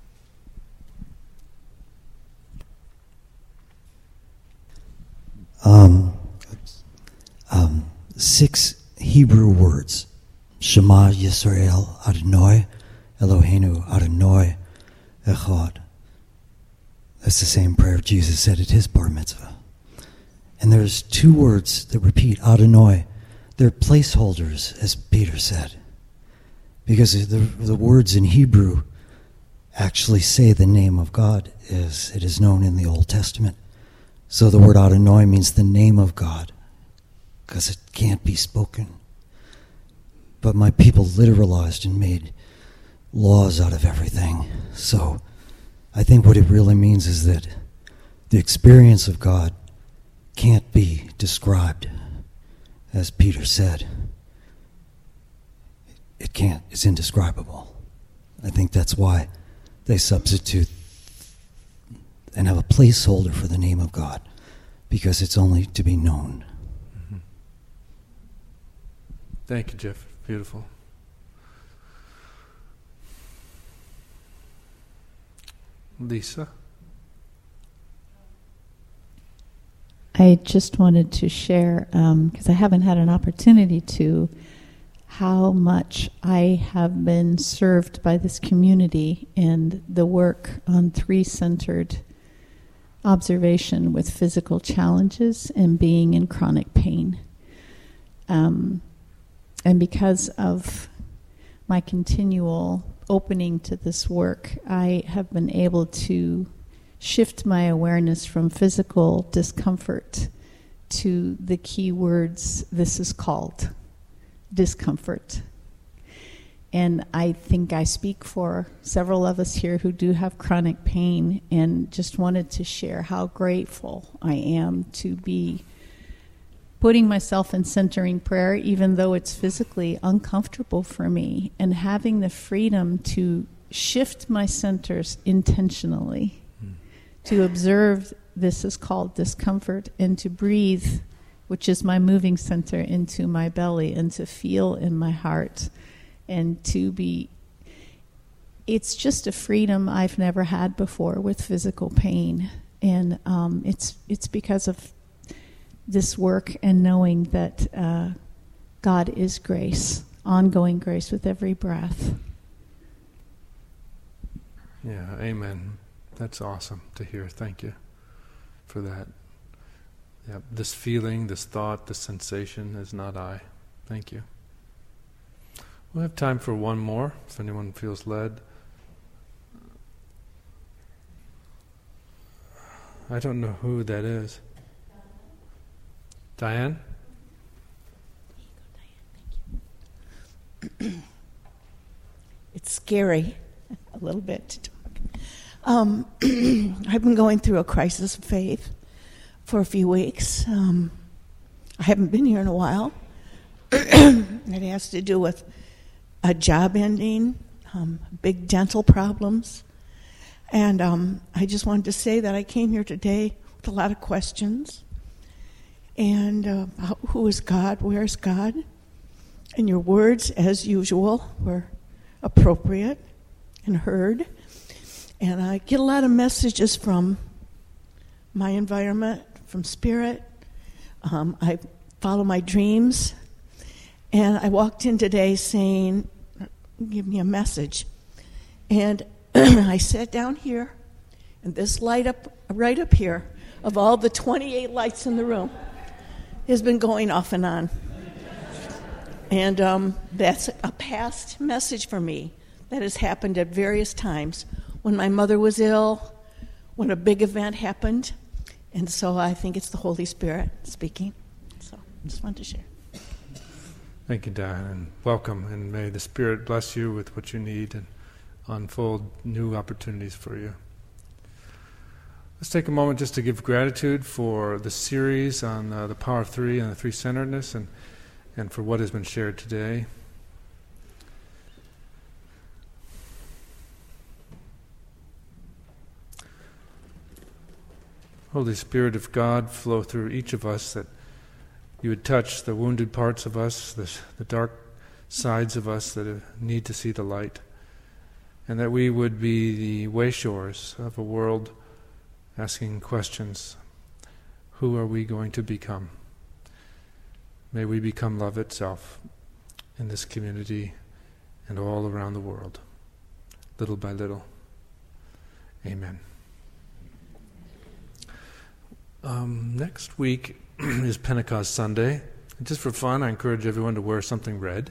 Six Hebrew words. Shema Yisrael Adonai Eloheinu Adonai Echad. That's the same prayer Jesus said at his bar mitzvah. And there's 2 words that repeat Adonai. They're placeholders, as Peter said. Because the words in Hebrew actually say the name of God as it is known in the Old Testament. So the word Adonai means the name of God, because it can't be spoken. But my people literalized and made laws out of everything. So I think what it really means is that the experience of God can't be described, as Peter said. It can't. It's indescribable. I think that's why they substitute and have a placeholder for the name of God, because it's only to be known. Mm-hmm. Thank you, Jeff. Beautiful. Lisa? I just wanted to share, because I haven't had an opportunity to, how much I have been served by this community and the work on 3-centered observation with physical challenges and being in chronic pain. And because of my continual opening to this work, I have been able to shift my awareness from physical discomfort to the key words this is called, discomfort. And I think I speak for several of us here who do have chronic pain, and just wanted to share how grateful I am to be putting myself in centering prayer, even though it's physically uncomfortable for me, and having the freedom to shift my centers intentionally, to observe this is called discomfort, and to breathe, which is my moving center, into my belly, and to feel in my heart, and to be, it's just a freedom I've never had before with physical pain. And it's because of this work and knowing that God is grace, ongoing grace with every breath. Yeah, amen. That's awesome to hear. Thank you for that. Yeah, this feeling, this thought, this sensation is not I. Thank you. We'll have time for one more, if anyone feels led. I don't know who that is. Diane? It's scary, a little bit to talk. I've been going through a crisis of faith for a few weeks. I haven't been here in a while. It has to do with a job ending, big dental problems. And I just wanted to say that I came here today with a lot of questions. And who is God? Where is God? And your words, as usual, were appropriate and heard. And I get a lot of messages from my environment, from Spirit. I follow my dreams. And I walked in today saying, give me a message. And I sat down here, and this light up, right up here, of all the 28 lights in the room, has been going off and on. And that's a past message for me that has happened at various times. When my mother was ill, when a big event happened. And so I think it's the Holy Spirit speaking. So I just wanted to share. Thank you, Diane, and welcome. And may the Spirit bless you with what you need and unfold new opportunities for you. Let's take a moment just to give gratitude for the series on the Power of Three and the Three-Centeredness, and for what has been shared today. Holy Spirit of God, flow through each of us, that you would touch the wounded parts of us, the dark sides of us that need to see the light, and that we would be the wayshores of a world asking questions. Who are we going to become? May we become love itself in this community and all around the world, little by little. Amen. Next week is Pentecost Sunday. Just for fun, I encourage everyone to wear something red.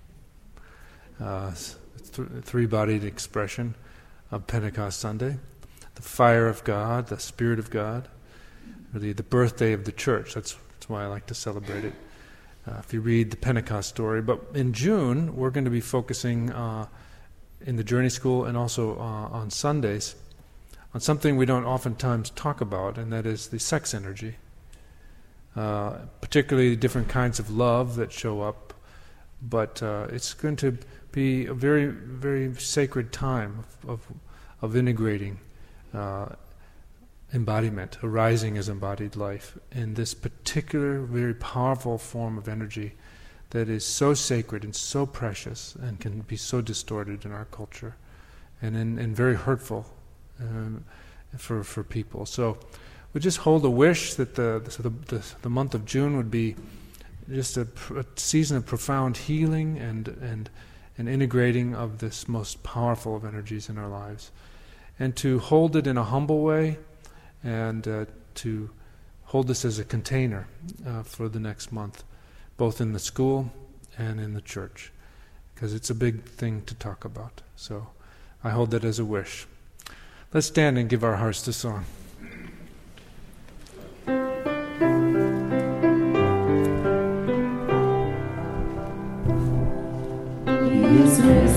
Three-bodied expression of Pentecost Sunday. The fire of God, the Spirit of God, really the birthday of the church. That's why I like to celebrate it. If you read the Pentecost story. But in June, we're going to be focusing in the Journey School and also on Sundays on something we don't oftentimes talk about, and that is the sex energy. Particularly different kinds of love that show up. But it's going to be a very, very sacred time of integrating embodiment, arising as embodied life, in this particular, very powerful form of energy that is so sacred and so precious and can be so distorted in our culture and very hurtful for people. So we just hold a wish that the month of June would be just a season of profound healing and integrating of this most powerful of energies in our lives, and to hold it in a humble way, and to hold this as a container for the next month, both in the school and in the church, because it's a big thing to talk about. So I hold that as a wish. Let's stand and give our hearts to song. He is risen.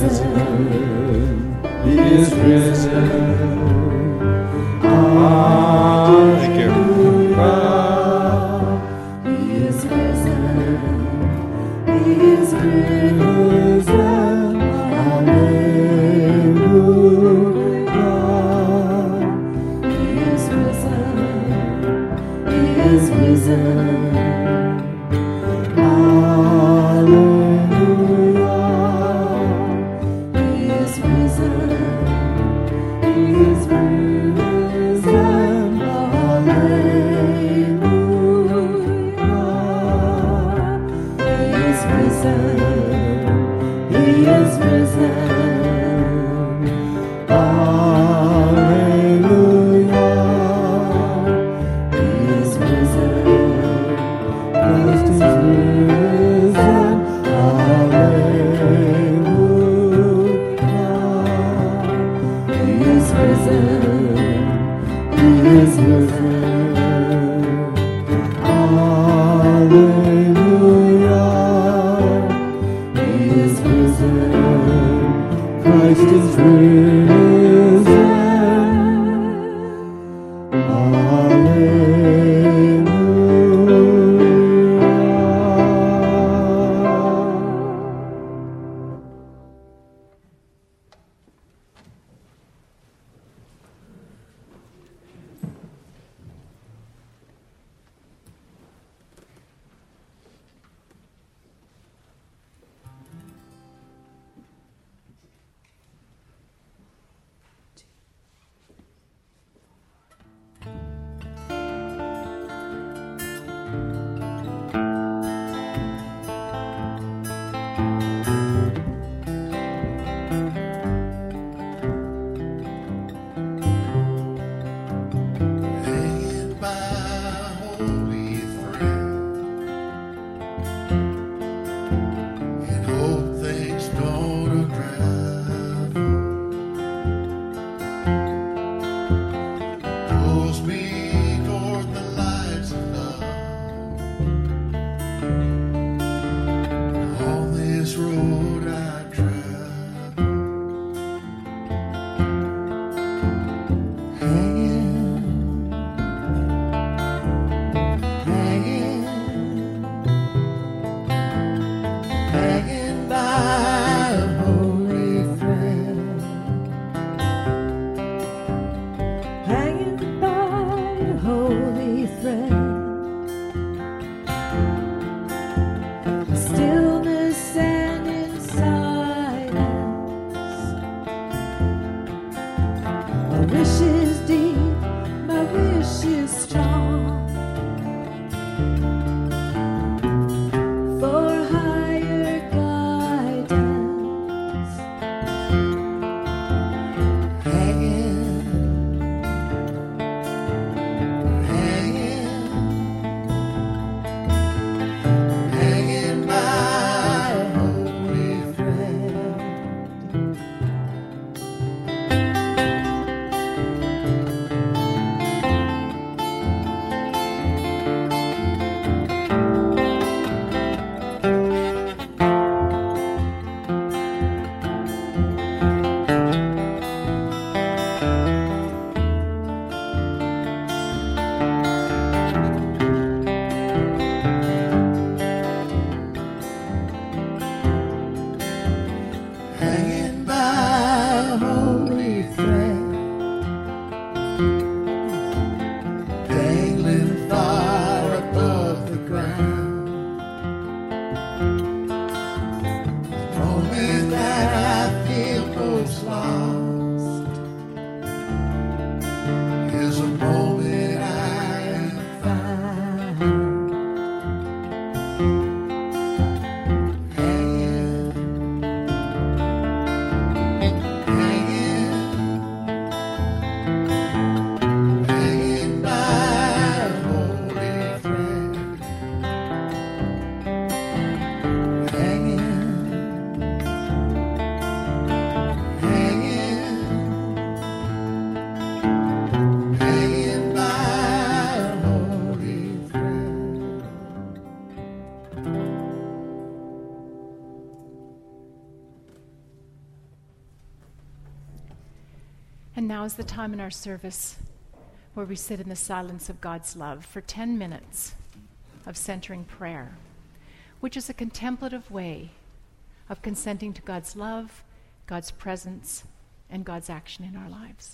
And now is the time in our service where we sit in the silence of God's love for 10 minutes of centering prayer, which is a contemplative way of consenting to God's love, God's presence, and God's action in our lives.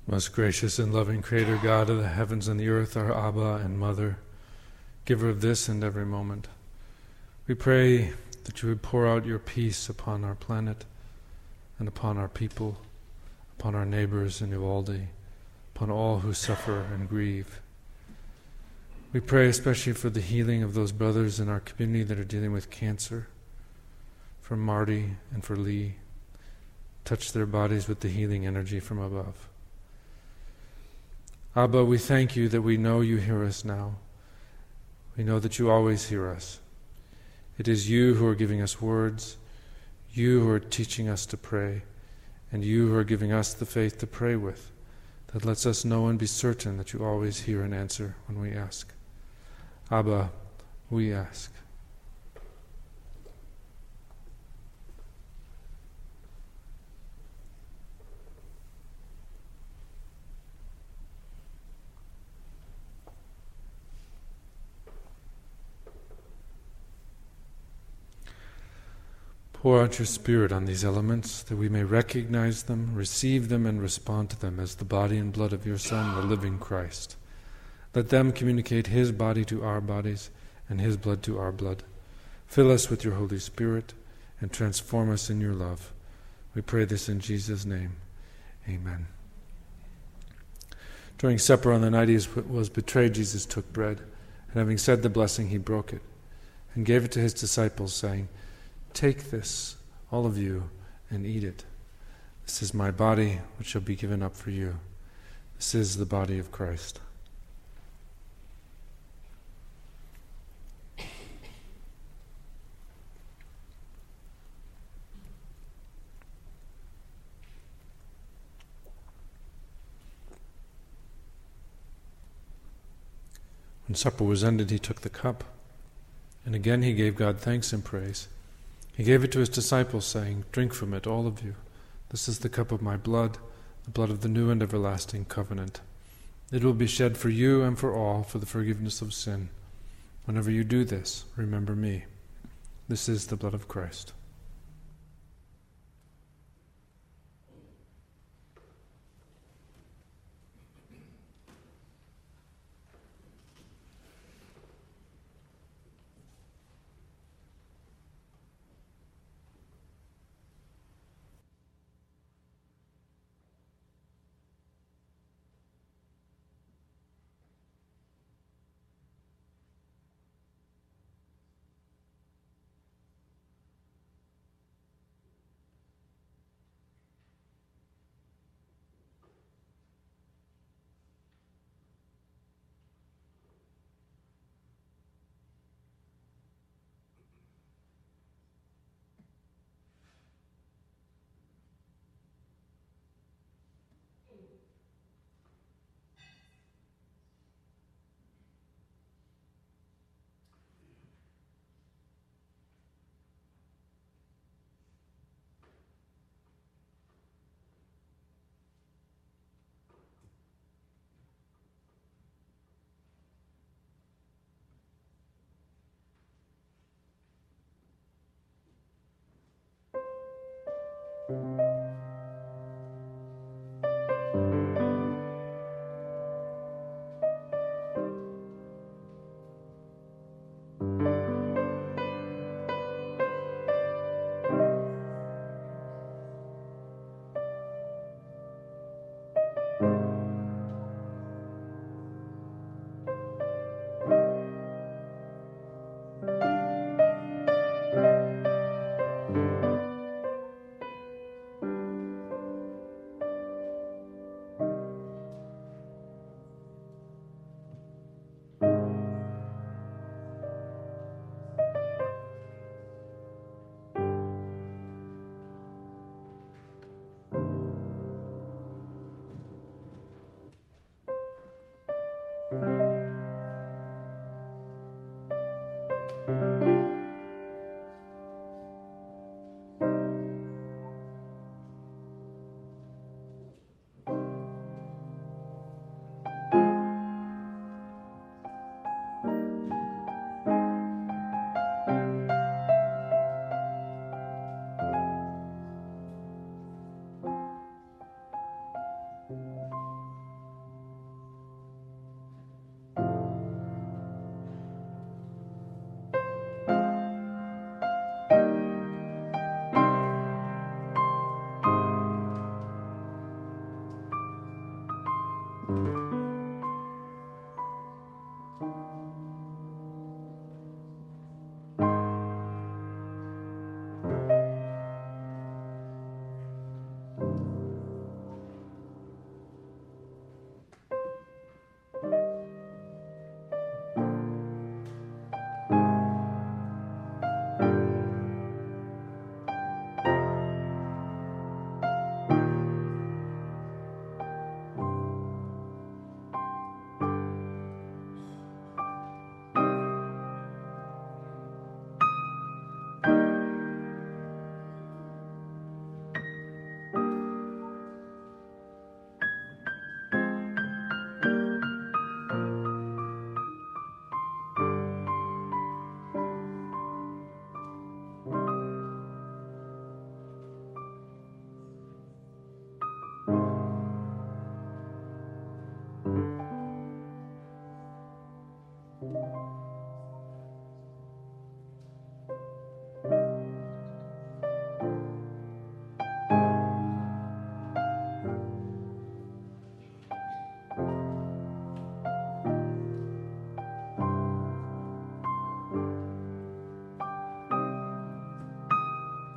Most gracious and loving Creator, God of the heavens and the earth, our Abba and Mother, giver of this and every moment, we pray that you would pour out your peace upon our planet and upon our people, upon our neighbors in Uvalde, upon all who suffer and grieve. We pray especially for the healing of those brothers in our community that are dealing with cancer, for Marty and for Lee. Touch their bodies with the healing energy from above. Abba, we thank you that we know you hear us now. We know that you always hear us. It is you who are giving us words, you who are teaching us to pray, and you who are giving us the faith to pray with, that lets us know and be certain that you always hear and answer when we ask. Abba, we ask. Pour out your Spirit on these elements, that we may recognize them, receive them, and respond to them as the body and blood of your Son, the living Christ. Let them communicate his body to our bodies and his blood to our blood. Fill us with your Holy Spirit and transform us in your love. We pray this in Jesus' name. Amen. During supper on the night he was betrayed, Jesus took bread, and having said the blessing, he broke it and gave it to his disciples, saying, "Take this, all of you, and eat it. This is my body, which shall be given up for you. This is the body of Christ." When supper was ended, he took the cup, and again he gave God thanks and praise. He gave it to his disciples, saying, "Drink from it, all of you. This is the cup of my blood, the blood of the new and everlasting covenant. It will be shed for you and for all for the forgiveness of sin. Whenever you do this, remember me." This is the blood of Christ.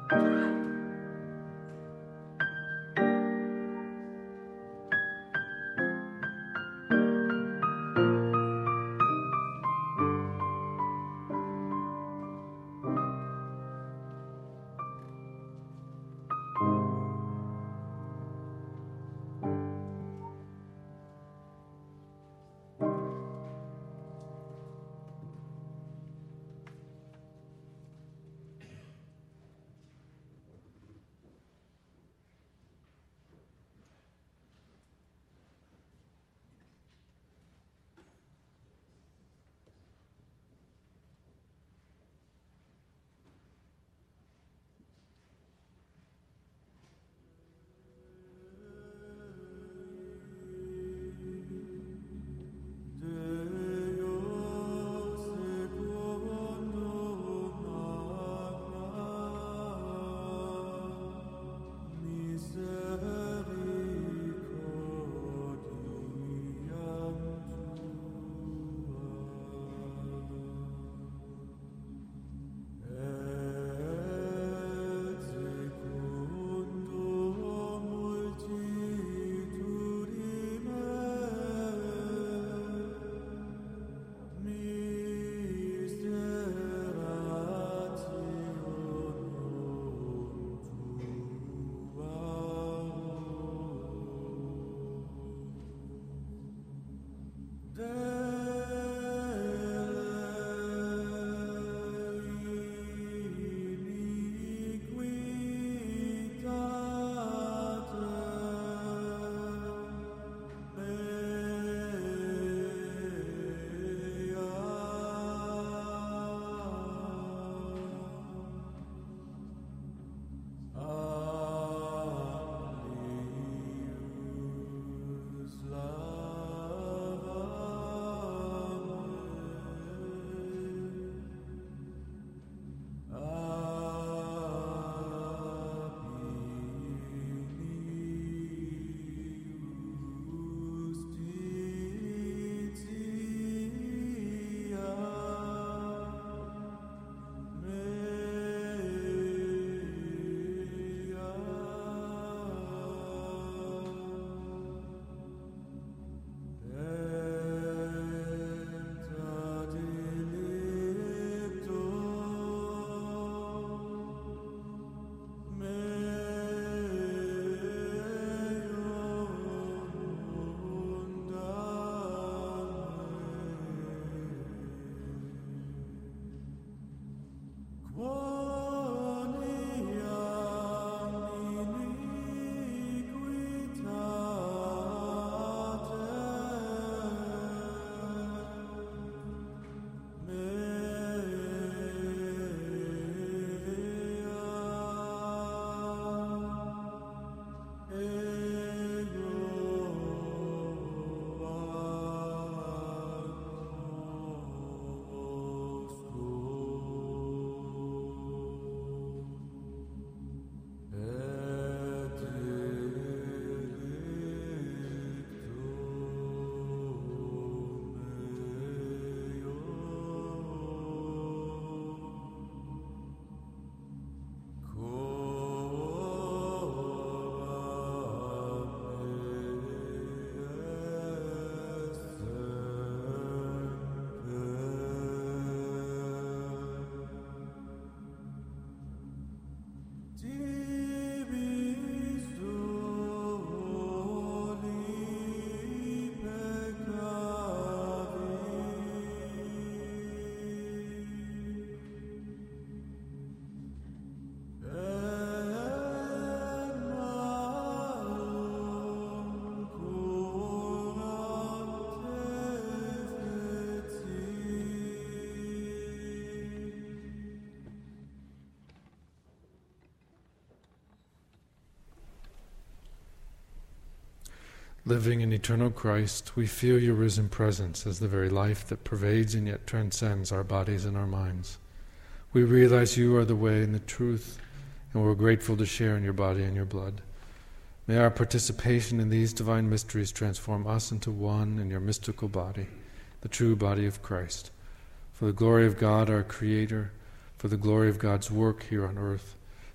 Living in eternal Christ, we feel your risen presence as the very life that pervades and yet transcends our bodies and our minds. We realize you are the way and the truth, and we're grateful to share in your body and your blood. May our participation in these divine mysteries transform us into one in your mystical body, the true body of Christ. For the glory of God, our Creator, for the glory of God's work here on earth,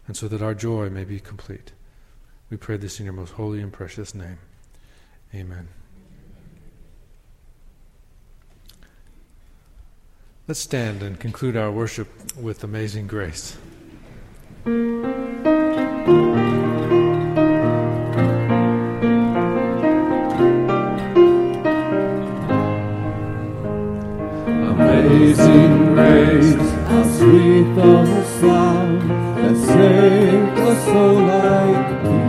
and so that our joy may be complete. We pray this in your most holy and precious name. Amen. Let's stand and conclude our worship with Amazing Grace. Amazing grace, how sweet the sound that saved a soul like me.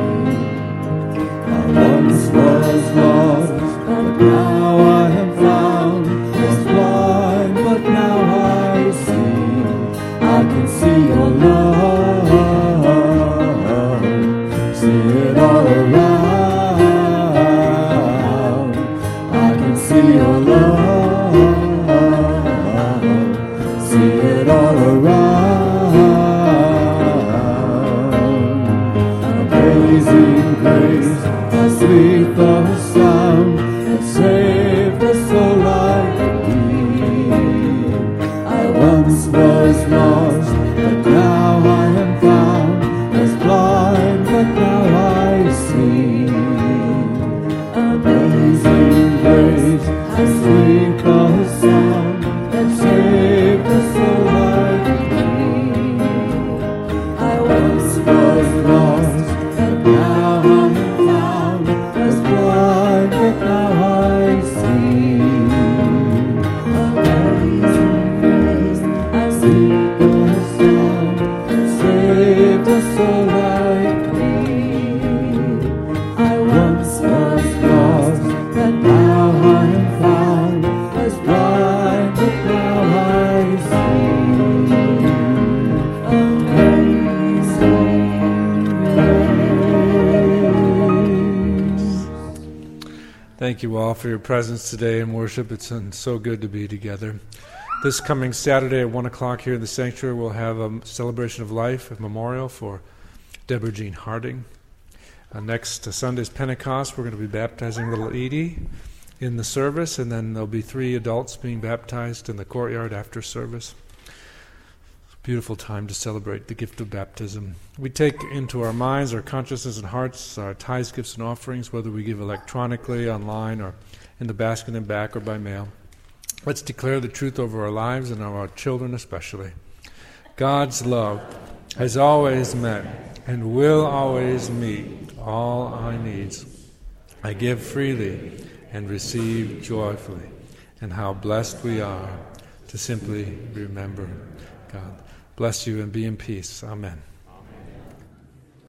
I once was lost, but now I am found. Was blind, but now I see. I can see your love, see it all around. I can see your love. All around, amazing grace, how sweet the sound that saved a soul like me. I once was lost, but now I am found. Was blind, but now I see. Amazing grace, how sweet the sound that saved a soul like me. I once was lost, but now I am found. Was blind, but now I see. Amazing grace, how sweet the sound that saved a soul like me. I once was lost, but now I am found. Was blind, but now I see. Thank you all for your presence today in worship. It's so good to be together. This coming Saturday at 1 o'clock here in the sanctuary, we'll have a celebration of life, a memorial for Deborah Jean Harding. Next Sunday's Pentecost, we're going to be baptizing little Edie in the service, and then there'll be 3 adults being baptized in the courtyard after service. Beautiful time to celebrate the gift of baptism. We take into our minds, our consciousness and hearts, our tithes, gifts, and offerings, whether we give electronically, online, or in the basket and back, or by mail. Let's declare the truth over our lives and our children especially. God's love has always met and will always meet all our needs. I give freely and receive joyfully. And how blessed we are to simply remember God. Bless you and be in peace. Amen.